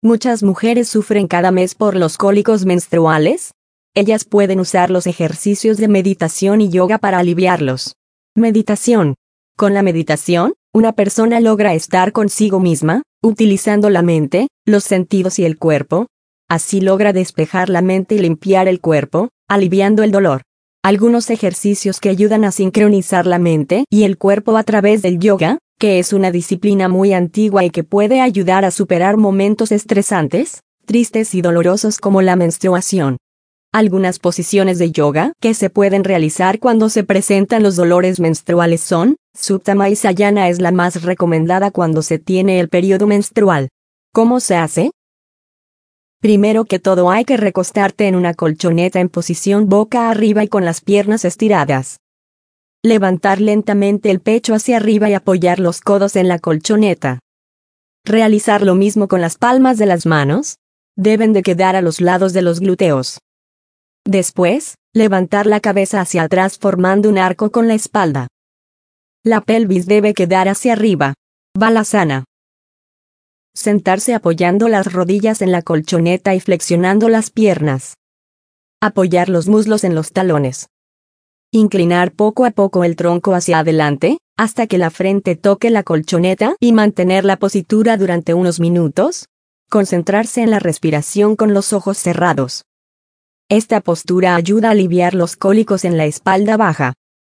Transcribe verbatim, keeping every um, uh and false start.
Muchas mujeres sufren cada mes por los cólicos menstruales. Ellas pueden usar los ejercicios de meditación y yoga para aliviarlos. Meditación. Con la meditación, una persona logra estar consigo misma, utilizando la mente, los sentidos y el cuerpo. Así logra despejar la mente y limpiar el cuerpo, aliviando el dolor. Algunos ejercicios que ayudan a sincronizar la mente y el cuerpo a través del yoga, que es una disciplina muy antigua y que puede ayudar a superar momentos estresantes, tristes y dolorosos como la menstruación. Algunas posiciones de yoga que se pueden realizar cuando se presentan los dolores menstruales son: Supta-Mayurasana es la más recomendada cuando se tiene el periodo menstrual. ¿Cómo se hace? Primero que todo hay que recostarte en una colchoneta en posición boca arriba y con las piernas estiradas. Levantar lentamente el pecho hacia arriba y apoyar los codos en la colchoneta. Realizar lo mismo con las palmas de las manos. Deben de quedar a los lados de los glúteos. Después, levantar la cabeza hacia atrás formando un arco con la espalda. La pelvis debe quedar hacia arriba. Balasana. Sentarse apoyando las rodillas en la colchoneta y flexionando las piernas. Apoyar los muslos en los talones. Inclinar poco a poco el tronco hacia adelante, hasta que la frente toque la colchoneta y mantener la postura durante unos minutos. Concentrarse en la respiración con los ojos cerrados. Esta postura ayuda a aliviar los cólicos en la espalda baja.